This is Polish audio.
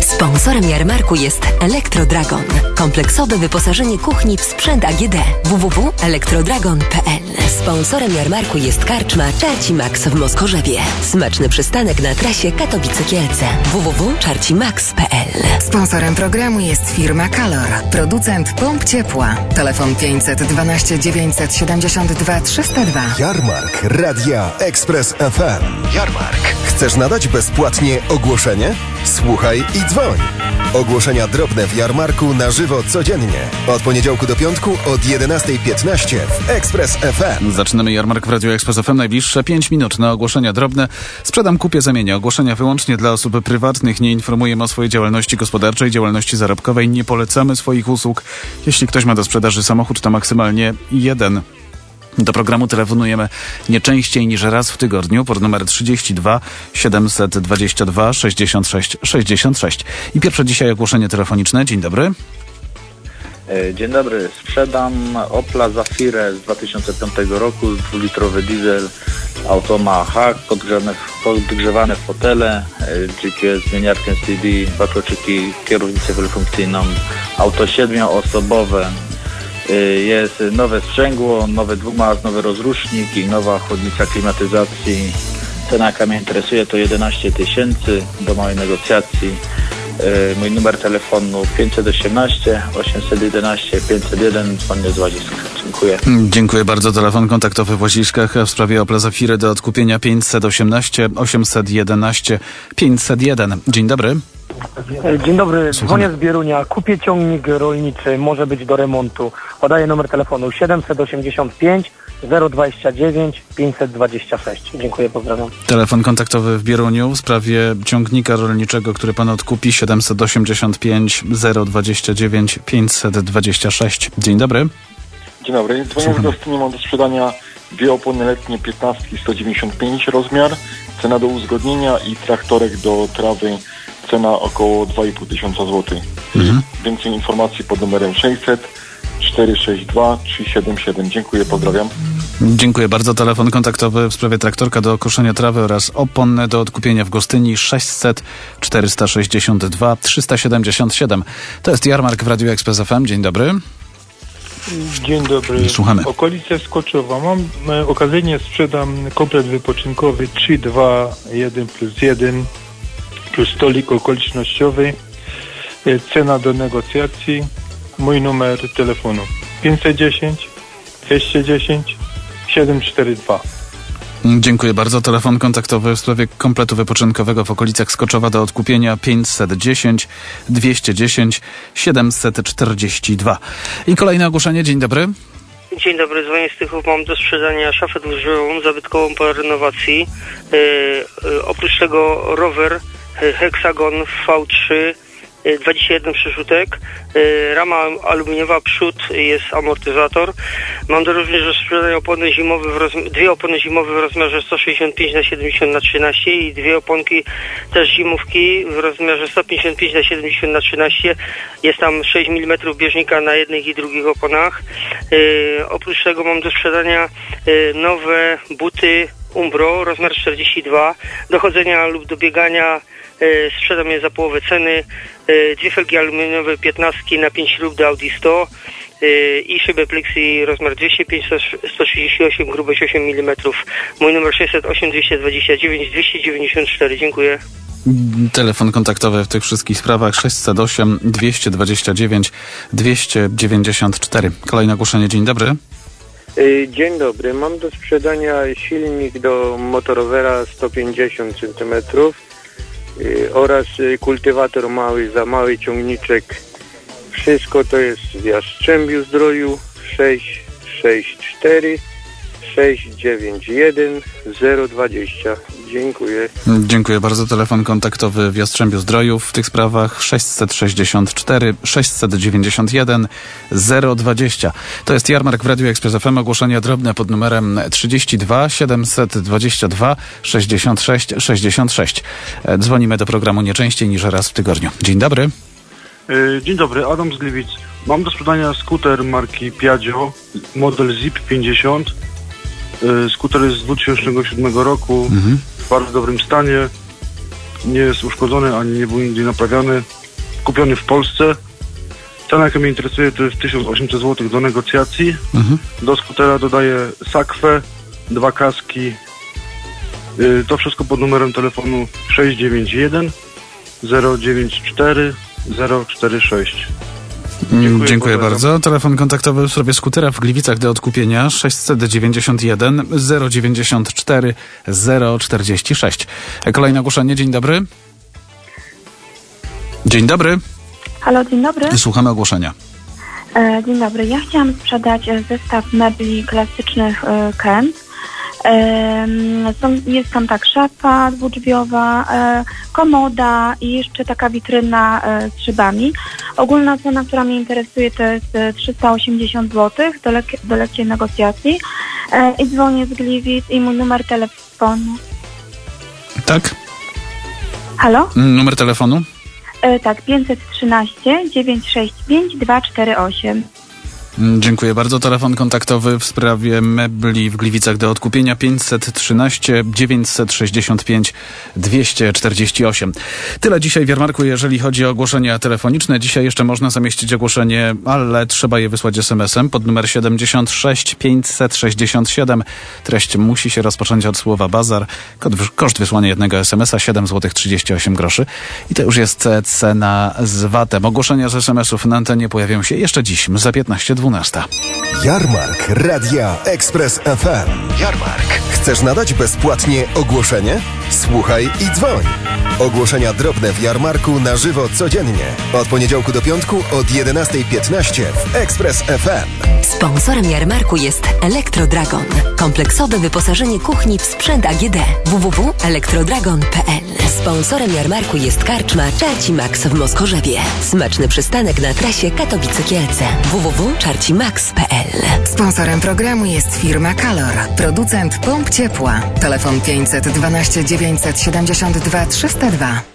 Sponsorem jarmarku jest Elektrodragon. Kompleksowe wyposażenie kuchni w sprzęt AGD. www.elektrodragon.pl. Sponsorem jarmarku jest karczma Czarci-Max w Moskorzewie. Smaczny przystanek na trasie Katowice-Kielce. www.czarcimax.pl. Sponsorem programu jest firma Calor, producent pomp ciepła. Telefon 512 972 302. Jarmark Radia Express FM. Jarmark. Chcesz nadać bezpłatnie ogłoszenie? Słuchaj i dzwoń. Ogłoszenia drobne w Jarmarku na żywo codziennie. Od poniedziałku do piątku od 11:15 w Express FM. Zaczynamy Jarmark w Radiu Express FM. Najbliższe 5 minut na ogłoszenia drobne. Sprzedam, kupię, zamienię. Ogłoszenia wyłącznie dla osób prywatnych. Nie informujemy o swojej działalności gospodarczej, działalności zarobkowej. Nie polecamy swoich usług. Jeśli ktoś ma do sprzedaży samochód, to maksymalnie jeden. Do programu telefonujemy nie częściej niż raz w tygodniu pod numer 32 722 66 66. I pierwsze dzisiaj ogłoszenie telefoniczne. Dzień dobry. Dzień dobry. Sprzedam Opla Zafirę z 2005 roku, 2-litrowy diesel, auto ma hak, podgrzewane fotele, GPS, zmieniarkę CD, bakoczyki, kierownicę wielofunkcyjną, auto 7-osobowe. Jest nowe sprzęgło, nowy dwumaz, nowy rozrusznik i nowa chłodnica klimatyzacji. Cena, jaka mnie interesuje, to 11 000 do małej negocjacji. Mój numer telefonu 518 811 501, dzwonię z Łaziska. Dziękuję. Dziękuję bardzo. Telefon kontaktowy w Łaziskach w sprawie Opla Zafiry do odkupienia 518 811 501. Dzień dobry. Dzień dobry, dzwonię z Bierunia. Kupię ciągnik rolniczy, może być do remontu. Podaję numer telefonu 785 029 526. Dziękuję, pozdrawiam. Telefon kontaktowy w Bieruniu w sprawie ciągnika rolniczego, który pan odkupi, 785 029 526. Dzień dobry. Dzień dobry. Dzwonię z Gostyni, mam do sprzedania dwie opony letnie 15 195 rozmiar, cena do uzgodnienia i traktorek do trawy, cena około 2500 zł. Więcej informacji pod numerem 600 462 377. Dziękuję, pozdrawiam. Dziękuję bardzo. Telefon kontaktowy w sprawie traktorka do koszenia trawy oraz opon do odkupienia w Gostyni 600 462 377. To jest Jarmark w Radiu Express FM. Dzień dobry. Dzień dobry. Słuchamy. Okolice Skoczowa. Okazyjnie sprzedam komplet wypoczynkowy 3-2-1+1 plus stolik okolicznościowy. Cena do negocjacji. Mój numer telefonu 510 210 742. Dziękuję bardzo. Telefon kontaktowy w sprawie kompletu wypoczynkowego w okolicach Skoczowa do odkupienia 510 210 742. I kolejne ogłoszenie. Dzień dobry. Dzień dobry, dzwonię z Tychów. Mam do sprzedania szafę dłuższą, zabytkową po renowacji. Oprócz tego rower Hexagon V3, 21 przerzutek, rama aluminiowa, przód, jest amortyzator. Mam również do sprzedania dwie opony zimowe w rozmiarze 165x70x13 i dwie oponki też zimówki w rozmiarze 155x70x13. Jest tam 6 mm bieżnika na jednych i drugich oponach. Oprócz tego mam do sprzedania nowe buty Umbro, rozmiar 42, do chodzenia lub do biegania. Sprzedam je za połowę ceny. Dwie felgi aluminiowe 15 na 5 śrub do Audi 100 i szybę Plexi rozmiar 205 138, grubość 8 mm. Mój numer 608 229 294. Dziękuję. Telefon kontaktowy w tych wszystkich sprawach 608 229 294. Kolejne ogłoszenie. Dzień dobry. Dzień dobry. Mam do sprzedania silnik do motorowera 150 cm oraz kultywator mały, za mały ciągniczek. Wszystko to jest w Jastrzębiu-Zdroju 664 691 020. Dziękuję. Dziękuję bardzo. Telefon kontaktowy w Jastrzębiu-Zdroju w tych sprawach 664 691 020. To jest Jarmark w Radiu Express FM. Ogłoszenia drobne pod numerem 32 722 66 66. Dzwonimy do programu nie częściej niż raz w tygodniu. Dzień dobry. Dzień dobry, Adam z Gliwic. Mam do sprzedania skuter marki Piaggio, model ZIP 50. Skuter jest z 2007 roku, w bardzo dobrym stanie. nie jest uszkodzony, ani nie był nigdy naprawiany. Kupiony w Polsce. Cena, jaka mnie interesuje, to jest 1800 zł do negocjacji. Do skutera dodaję sakwę, 2 kaski. To wszystko pod numerem telefonu 691 094 046. Dziękuję bardzo. Telefon kontaktowy w sprawie skutera w Gliwicach do odkupienia 691 094 046. Kolejne ogłoszenie. Dzień dobry. Dzień dobry. Halo, dzień dobry. Słuchamy ogłoszenia. Dzień dobry. Ja chciałam sprzedać zestaw mebli klasycznych Kent. Jest tam tak szafa dwudrzwiowa, komoda i jeszcze taka witryna z szybami. Ogólna cena, która mnie interesuje, to jest 380 zł do lekkiej negocjacji. I dzwonię z Gliwic i mój numer telefonu. Tak? Halo? Numer telefonu? Tak, 513 965 248. Dziękuję bardzo. Telefon kontaktowy w sprawie mebli w Gliwicach do odkupienia 513 965 248. Tyle dzisiaj w jarmarku, jeżeli chodzi o ogłoszenia telefoniczne. Dzisiaj jeszcze można zamieścić ogłoszenie, ale trzeba je wysłać SMS-em pod numer 76 567. Treść musi się rozpocząć od słowa bazar. Koszt wysłania jednego SMS-a 7 zł 38 groszy. I to już jest cena z VAT-em. Ogłoszenia z SMS-ów na antenie pojawią się jeszcze dziś za 15:12. Jarmark Radia Express FM. Jarmark. Chcesz nadać bezpłatnie ogłoszenie? Słuchaj i dzwoń. Ogłoszenia drobne w Jarmarku na żywo codziennie. Od poniedziałku do piątku od 11:15 w Express FM. Sponsorem jarmarku jest Elektrodragon. Kompleksowe wyposażenie kuchni w sprzęt AGD. www.elektrodragon.pl. Sponsorem jarmarku jest karczma Czarci Max w Moskorzewie. Smaczny przystanek na trasie Katowice-Kielce. www.czarcimax.pl. Sponsorem programu jest firma Calor, producent pomp ciepła. Telefon 512 972 302.